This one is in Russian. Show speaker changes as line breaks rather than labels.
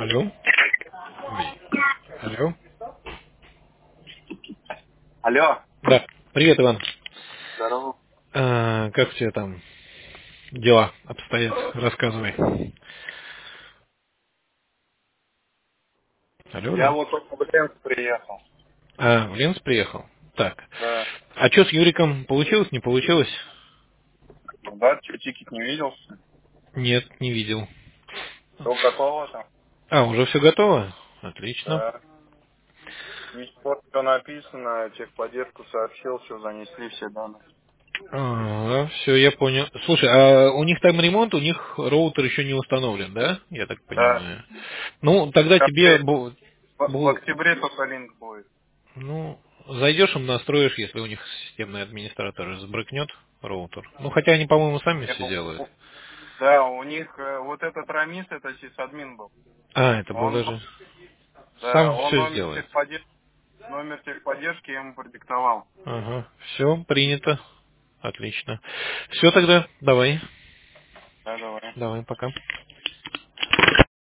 Алло. Ой. Алло.
Алло.
Да. Привет, Иван.
Здорово.
Как у тебя там дела обстоят? Рассказывай. Алло,
Я
алло.
вот только в Ленск приехал.
В Ленс приехал? Так.
Да.
А что с Юриком? Получилось, не получилось?
Да, что, тикет не видел?
Нет, не видел.
Все готово там?
Уже все готово? Отлично.
Да. Ничего, все написано, техподдержку сообщил, все занесли, все данные.
Все, я понял. Слушай, а у них там ремонт, у них роутер еще не установлен, да? Я так
Да.
понимаю. Ну, тогда тебе
В октябре только линк будет.
ну, зайдешь им, настроишь, если у них системный администратор сбрыкнет роутер. Ну, хотя они, по-моему, сами
Не,
все делают.
Да, у них вот этот Рамис, это сисадмин был.
Это был
Он,
даже
да,
сам
он
все сделает.
номер техподдержки я ему продиктовал.
Ага, все, принято. Отлично. Все тогда, давай.
Да, давай.
Давай, пока.